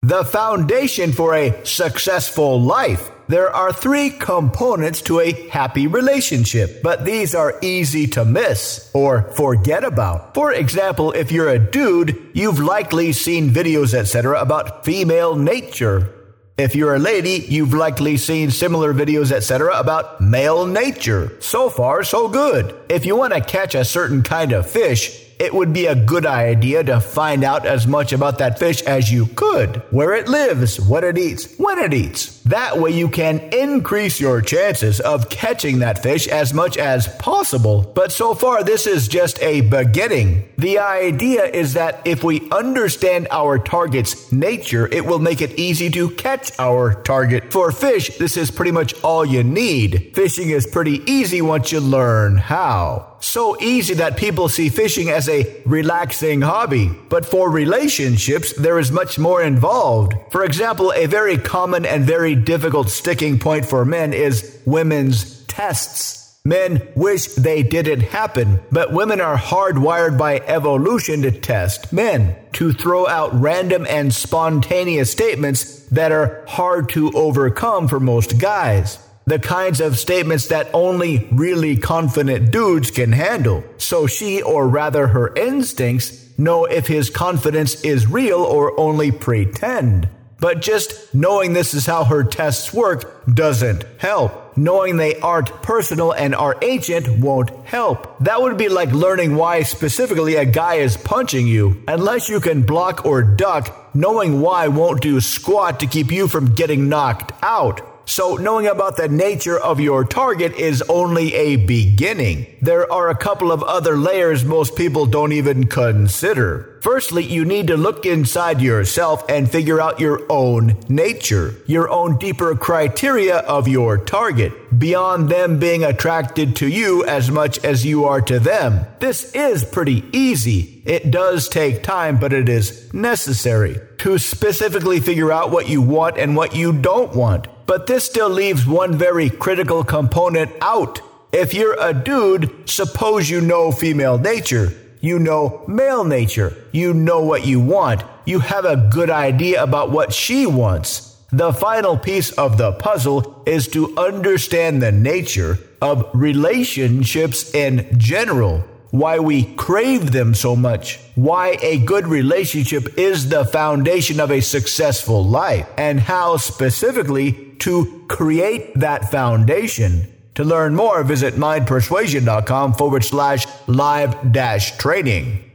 The foundation for a successful life. There are 3 components to a happy relationship, but these are easy to miss or forget about. For example, if you're a dude, you've likely seen videos, etc., about female nature. If you're a lady, you've likely seen similar videos, etc., about male nature. So far, so good. If you want to catch a certain kind of fish, it would be a good idea to find out as much about that fish as you could. Where it lives, what it eats, when it eats. That way you can increase your chances of catching that fish as much as possible. But so far, this is just a beginning. The idea is that if we understand our target's nature, it will make it easy to catch our target. For fish, this is pretty much all you need. Fishing is pretty easy once you learn how. So easy that people see fishing as a relaxing hobby. But for relationships, there is much more involved. For example, a very common and very difficult sticking point for men is women's tests. Men wish they didn't happen, but women are hardwired by evolution to test men, to throw out random and spontaneous statements that are hard to overcome for most guys. The kinds of statements that only really confident dudes can handle. So she, or rather her instincts, know if his confidence is real or only pretend. But just knowing this is how her tests work doesn't help. Knowing they aren't personal and are ancient won't help. That would be like learning why specifically a guy is punching you. Unless you can block or duck, knowing why won't do squat to keep you from getting knocked out. So knowing about the nature of your target is only a beginning. There are a couple of other layers most people don't even consider. Firstly, you need to look inside yourself and figure out your own nature, your own deeper criteria of your target, beyond them being attracted to you as much as you are to them. This is pretty easy. It does take time, but it is necessary to specifically figure out what you want and what you don't want. But this still leaves one very critical component out. If you're a dude, suppose you know female nature. You know male nature. You know what you want. You have a good idea about what she wants. The final piece of the puzzle is to understand the nature of relationships in general. Why we crave them so much, why a good relationship is the foundation of a successful life, and how specifically to create that foundation. To learn more, visit mindpersuasion.com/live-training.